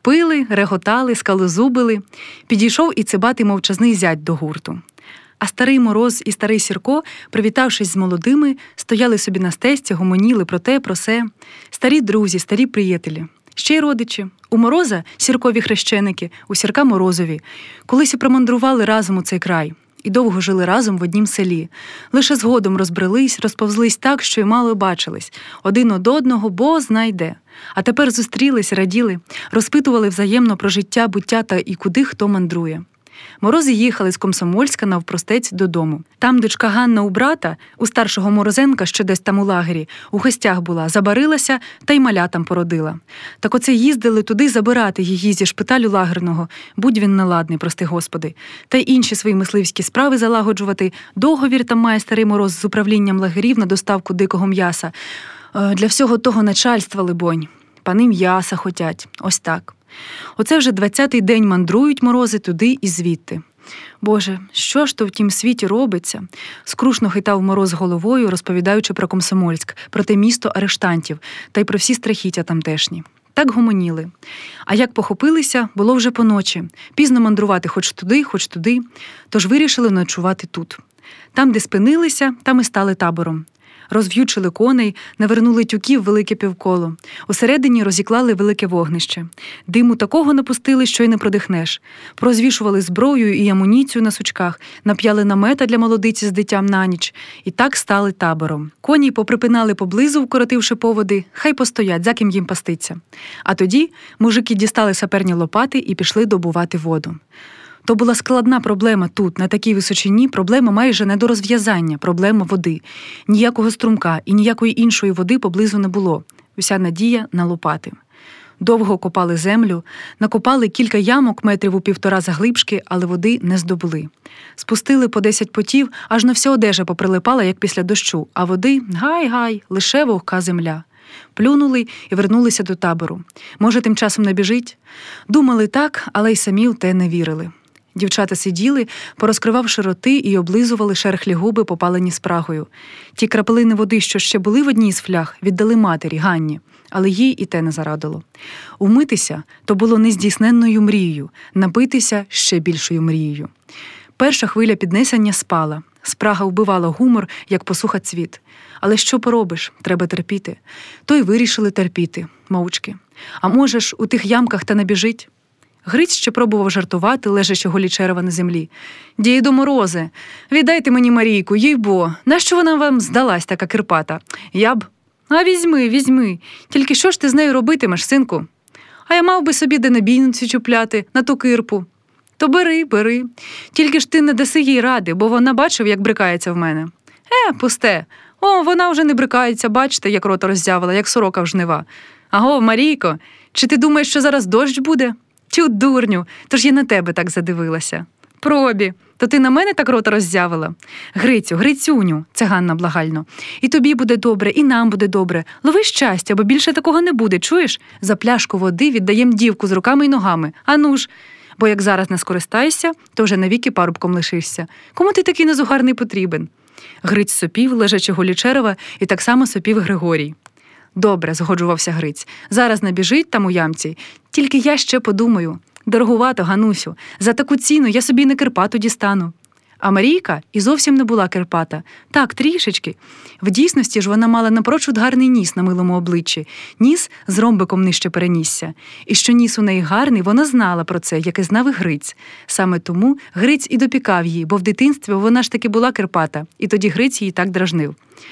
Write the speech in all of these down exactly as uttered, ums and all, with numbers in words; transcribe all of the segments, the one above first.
Пили, реготали, скалозубили. Підійшов і цибатий мовчазний зять до гурту. А старий Мороз і старий Сірко, привітавшись з молодими, стояли собі на стежці, гомоніли про те, про се. Старі друзі, старі приятелі. Ще й родичі. У Мороза – Сіркові хрещеники, у Сірка – Морозові. Колись і промандрували разом у цей край. І довго жили разом в однім селі. Лише згодом розбрелись, розповзлись так, що й мало бачились. Один од одного, бо знайде. А тепер зустрілись, раділи, розпитували взаємно про життя, буття та і куди хто мандрує. Морози їхали з Комсомольська навпростець додому. Там дочка Ганна у брата, у старшого Морозенка, що десь там у лагері, у гостях була, забарилася та й малятам породила. Так оце їздили туди забирати її зі шпиталю лагерного, будь він неладний, прости Господи, та й інші свої мисливські справи залагоджувати. Договір там має старий Мороз з управлінням лагерів на доставку дикого м'яса. Для всього того начальства, либонь. Пани м'яса хотять. Ось так. Оце вже двадцятий день мандрують Морози туди і звідти. Боже, що ж то в тім світі робиться? Скрушно хитав Мороз головою, розповідаючи про Комсомольськ, про те місто арештантів та й про всі страхіття тамтешні. Так гомоніли. А як похопилися, було вже поночі. Пізно мандрувати хоч туди, хоч туди. Тож вирішили ночувати тут. Там, де спинилися, там і стали табором. Розв'ючили коней, навернули тюків велике півколо. Усередині розіклали велике вогнище. Диму такого напустили, що й не продихнеш. Прозвішували зброю і амуніцію на сучках, нап'яли намета для молодиці з дитям на ніч. І так стали табором. Коні поприпинали поблизу, вкоротивши поводи, хай постоять, за ким їм паститься. А тоді мужики дістали саперні лопати і пішли добувати воду. То була складна проблема тут, на такій височині, проблема майже не до розв'язання, проблема води. Ніякого струмка і ніякої іншої води поблизу не було. Уся надія на лопати. Довго копали землю, накопали кілька ямок метрів у півтора заглибшки, але води не здобули. Спустили по десять потів, аж на вся одежа поприлипала, як після дощу, а води – гай-гай, лише вогка земля. Плюнули і вернулися до табору. Може, тим часом не біжить? Думали так, але й самі в те не вірили. Дівчата сиділи, порозкривавши роти, і облизували шерхлі губи, попалені спрагою. Ті краплини води, що ще були в одній з фляг, віддали матері, Ганні, але їй і те не зарадило. Умитися – то було нездійсненною мрією, напитися – ще більшою мрією. Перша хвиля піднесення спала. Спрага вбивала гумор, як посуха цвіт. Але що поробиш? Треба терпіти. То й вирішили терпіти, мовчки. А може ж, у тих ямках та не біжить? Гриць ще пробував жартувати, лежачи голі черева на землі. «Діду Морозе, віддайте мені Марійку, їй-бо, нащо вона вам здалась така кирпата? Я б...» «А візьми, візьми, тільки що ж ти з нею робитимеш, синку?» «А я мав би собі де набійницю чупляти, на ту кирпу». «То бери, бери, тільки ж ти не даси їй ради, бо вона бачив, як брикається в мене». «Е, пусте, о, вона вже не брикається, бачите, як рота роззявила, як сорока в жнива». «Аго, Марійко, чи ти думаєш, що зараз дощ буде?» «Тю, дурню, тож я на тебе так задивилася». «Пробі, то ти на мене так рота роззявила?» «Грицю, Грицюню», – це Ганна благально. «І тобі буде добре, і нам буде добре. Лови щастя, бо більше такого не буде, чуєш? За пляшку води віддаєм дівку з руками й ногами. Ану ж, бо як зараз не скористаєшся, то вже навіки парубком лишишся. Кому ти такий незугарний потрібен?» Гриць сопів, лежачи голі черева, і так само сопів Григорій. «Добре», – згоджувався Гриць. «Зараз набіжить там у ямці. Тільки я ще подумаю. Дорогувато, Ганусю. За таку ціну я собі не кирпату дістану». А Марійка і зовсім не була кирпата. Так, трішечки. В дійсності ж вона мала напрочуд гарний ніс на милому обличчі. Ніс з ромбиком нижче перенісся. І що ніс у неї гарний, вона знала про це, як і знав і Гриць. Саме тому Гриць і допікав її, бо в дитинстві вона ж таки була кирпата. І тоді Гриць її так дражнив.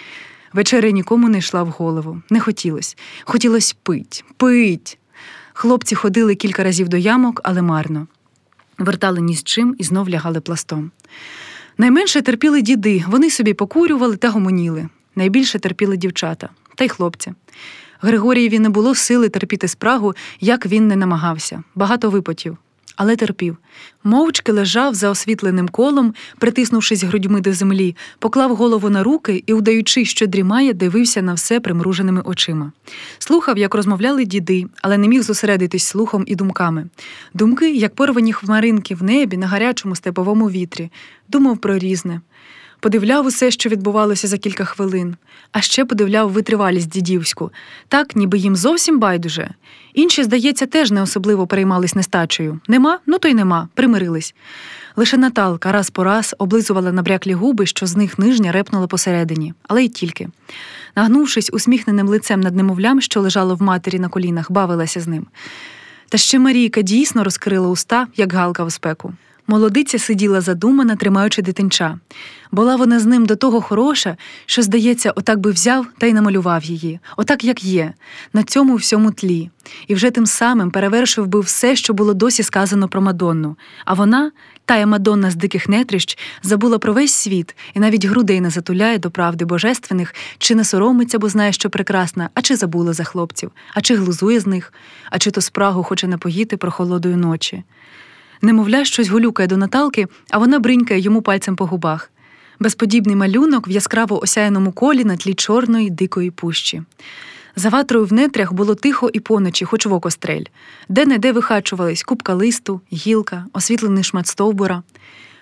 Вечеря нікому не йшла в голову. Не хотілось. Хотілось пить, пить. Хлопці ходили кілька разів до ямок, але марно. Вертали ні з чим і знов лягали пластом. Найменше терпіли діди, вони собі покурювали та гомоніли. Найбільше терпіли дівчата, та й хлопці. Григорієві не було сили терпіти спрагу, як він не намагався. Багато випотів. Але терпів. Мовчки лежав за освітленим колом, притиснувшись грудьми до землі, поклав голову на руки і, удаючи, що дрімає, дивився на все примруженими очима. Слухав, як розмовляли діди, але не міг зосередитись слухом і думками. Думки, як порвані хмаринки в небі на гарячому степовому вітрі. Думав про різне. Подивляв усе, що відбувалося за кілька хвилин, а ще подивляв витривалість дідівську, так, ніби їм зовсім байдуже. Інші, здається, теж не особливо переймались нестачею. Нема? Ну то й нема, примирились. Лише Наталка раз по раз облизувала набряклі губи, що з них нижня репнула посередині, але й тільки. Нагнувшись усміхненим лицем над немовлям, що лежало в матері на колінах, бавилася з ним. Та ще Марійка дійсно розкрила уста, як галка в спеку. Молодиця сиділа задумана, тримаючи дитинча. Була вона з ним до того хороша, що, здається, отак би взяв та й намалював її, отак, як є, на цьому всьому тлі. І вже тим самим перевершив би все, що було досі сказано про Мадонну. А вона, тая Мадонна з диких нетрищ, забула про весь світ і навіть грудей не затуляє до правди божественних, чи не соромиться, бо знає, що прекрасна, а чи забула за хлопців, а чи глузує з них, а чи то спрагу хоче напоїти прохолодою ночі. Немовля щось гулюкає до Наталки, а вона бринькає йому пальцем по губах. Безподібний малюнок в яскраво осяяному колі на тлі чорної дикої пущі. За ватрою в нетрях було тихо і поночі, хоч в око стрель. Де-не-де вихачувались купка листу, гілка, освітлений шмат стовбура.